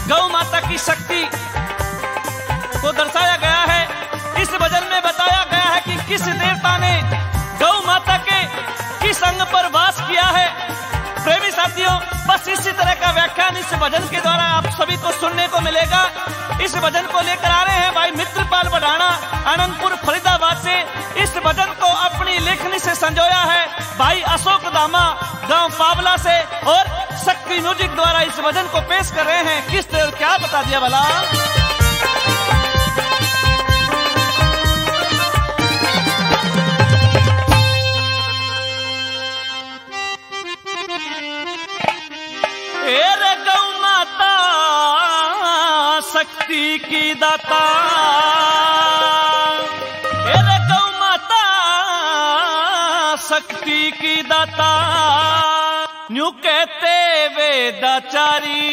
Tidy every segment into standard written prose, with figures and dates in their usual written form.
गौ माता की शक्ति को दर्शाया गया है। इस भजन में बताया गया है कि किस देवता ने गौ माता के किस अंग पर वास किया है। प्रेमी साथियों, बस इसी तरह का व्याख्यान इस भजन के द्वारा आप सभी को सुनने को मिलेगा। इस भजन को लेकर आ रहे हैं भाई मित्रपाल बढ़ाना आनंदपुर फरीदाबाद से। इस भजन को अपनी लेखनी से संजोया है भाई अशोक दामा गांव पावला से, और शक्ति म्यूजिक द्वारा इस भजन को पेश कर रहे हैं। किस तरह क्या बता दिया भला। गौ माता शक्ति की दाता, गौ माता शक्ति की दाता, न्यू कहते वेदाचारी।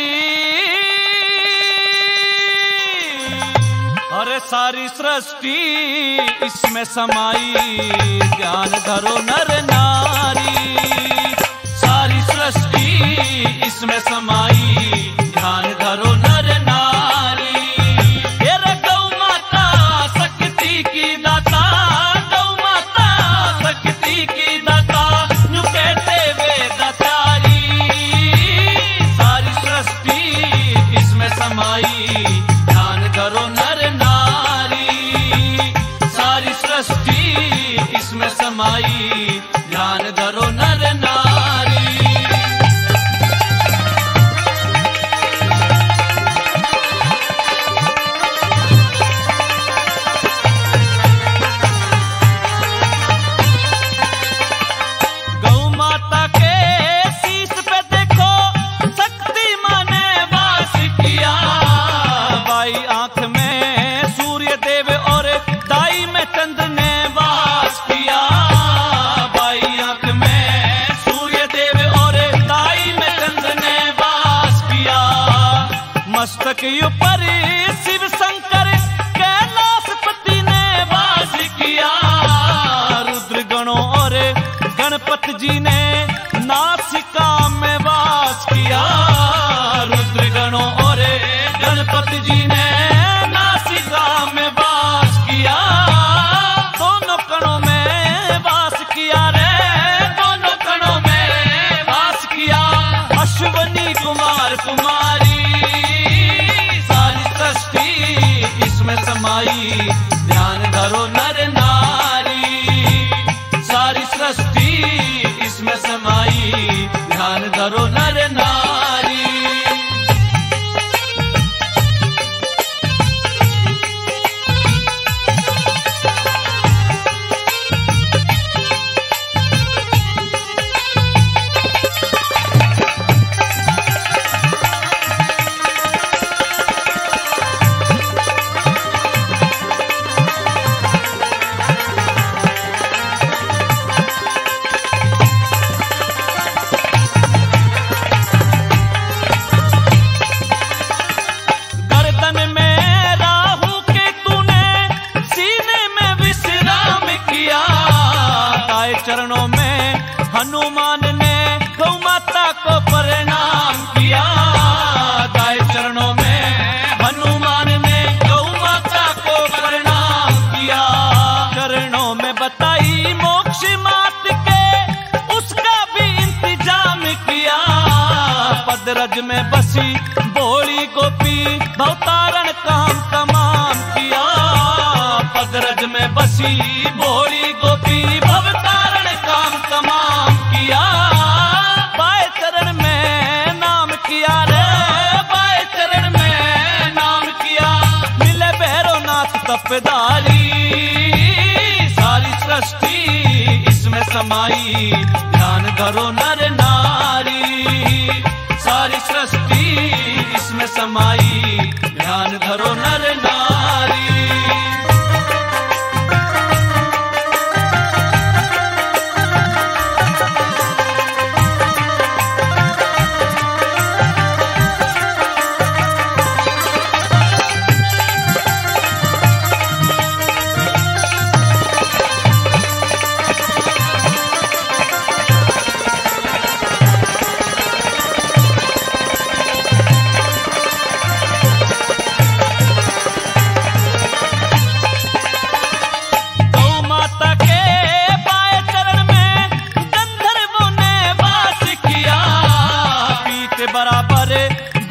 अरे सारी सृष्टि इसमें समाई, ज्ञान धरो नर नारी। सारी सृष्टि इसमें समाई, ध्यान धरो नर नारी। ये गौ माता शक्ति की दाता, गौ माता शक्ति की दाता, न्यू कहते वेदाचारी। सारी सृष्टि इसमें समाई, ध्यान धरो नर नारी। सारी सृष्टि इसमें समाई, ध्यान धरो नर नारी। मस्तक ऊपर शिव शंकर कैलाशपति ने वास किया। रुद्र गणों और गणपति जी ने नासिका में वास किया। रुद्र गणों और गणपति जी ने नासिका में वास किया। दोनों कणों में वास किया रे, दोनों कणों में वास किया। अश्वनी कुमार कुमारी, इसमें समाई, ध्यान धरो नर नारी। सारी सृष्टि इसमें समाई, ध्यान धरो नर नारी। चरणों में हनुमान ने गौ माता को प्रणाम किया। दाएं चरणों में हनुमान ने गौ माता को प्रणाम किया। चरणों में बताई मोक्ष मात के, उसका भी इंतजाम किया। पदरज में बसी भोली गोपी, भवतारण काम तमाम किया। पदरज में बसी भोली गोपी, भवतारण काम तमाम किया। बाएं चरण में नाम किया रे, बाएं चरण में नाम किया। मिले भैरवनाथ तपदारी। सारी सृष्टि इसमें समाई, ध्यान धरो नर नारी। सारी सृष्टि इसमें समाई, ध्यान धरो नर नारी।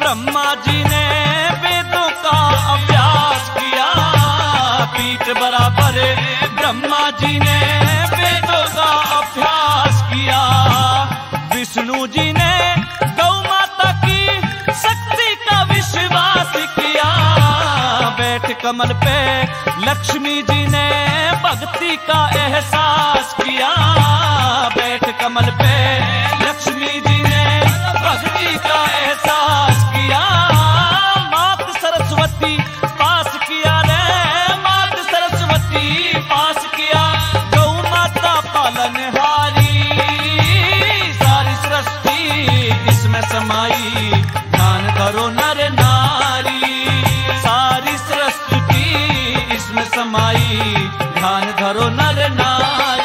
ब्रह्मा जी ने वेदों का अभ्यास किया, पीठ बराबर ब्रह्मा जी ने वेदों का अभ्यास किया। विष्णु जी ने गौ माता की शक्ति का विश्वास किया, बैठ कमल पे लक्ष्मी जी ने भक्ति का एहसास किया, बैठ कमल पे लक्ष्मी जी ने भक्ति का एहसास किया। मात सरस्वती पास किया रे, मात सरस्वती पास किया, गौ माता पालनहारी, सारी सृष्टि इसमें समाई, ध्यान करो नर नारी, सारी सृष्टि इसमें समाई, ध्यान धरो नर नारी।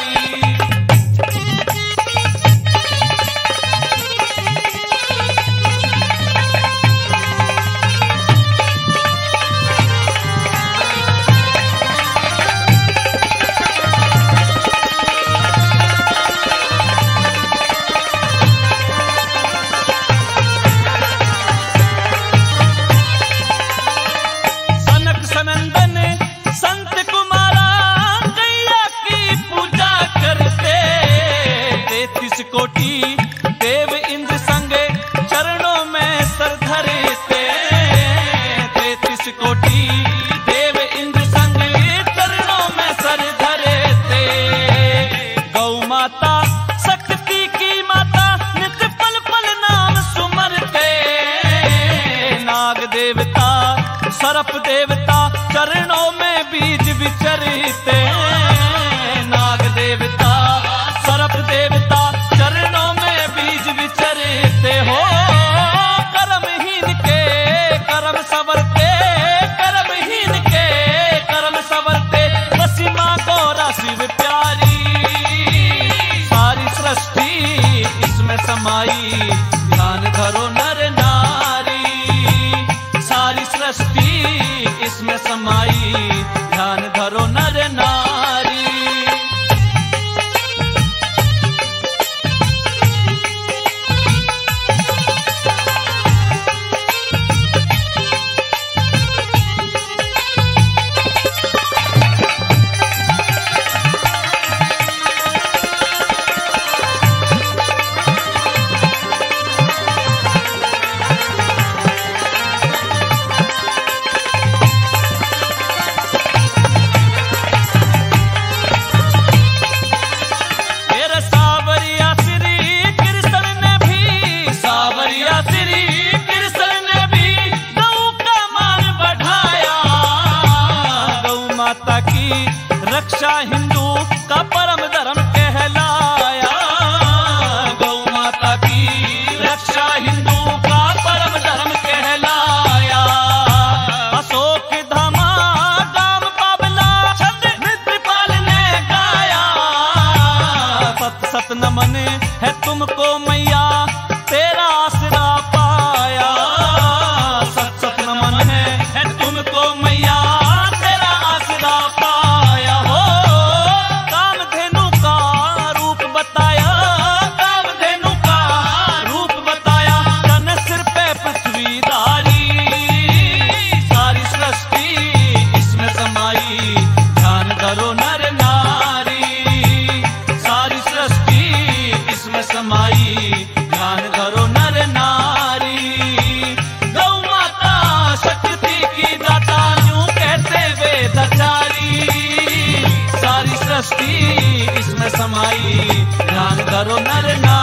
कोटि देव इंद्र संगे चरणों में सर धरते, 33 कोटि देव इंद्र संगे चरणों में सर धरते। गौ माता शक्ति की माता नित्य पल पल नाम सुमरते, नाग देवता सर्प देवता चरणों में बीज विचरते, नाग देवता सर्प देवता चरणों में बीज विचरते हो। कर्महीन के कर्म संवरते, कर्महीन के कर्म संवरते, बसी माँ गौरा शिव प्यारी, सारी सृष्टि इसमें समाई, ध्यान धरो नर नारी, सारी सृष्टि इसमें समाई, ध्यान धरो नर नारी। रक्षा हिंदू का परम धर्म कहलाया, गौ माता की रक्षा हिंदू का परम धर्म कहलाया। अशोक धामा गाम बाबला छंद मित्रपाल ने गाया, सत सत नमन है तुमको मैया तेरा आसरा पाया, सत सत नमन है तुमको मैया तेरा आसरा पाया। हो कामधेनु का रूप बताया, कामधेनु का रूप बताया, तन सिर पे पृथ्वी धारी, सारी सृष्टि इसमें समाई, ध्यान धरो नर नारी, सारी सृष्टि इसमें समाई, ध्यान धरो नर नारी। गौ माता शक्ति की दाता यूं कहते वेदाचारी, सारी सृष्टि इसमें समाई, ध्यान धरो नर नारी।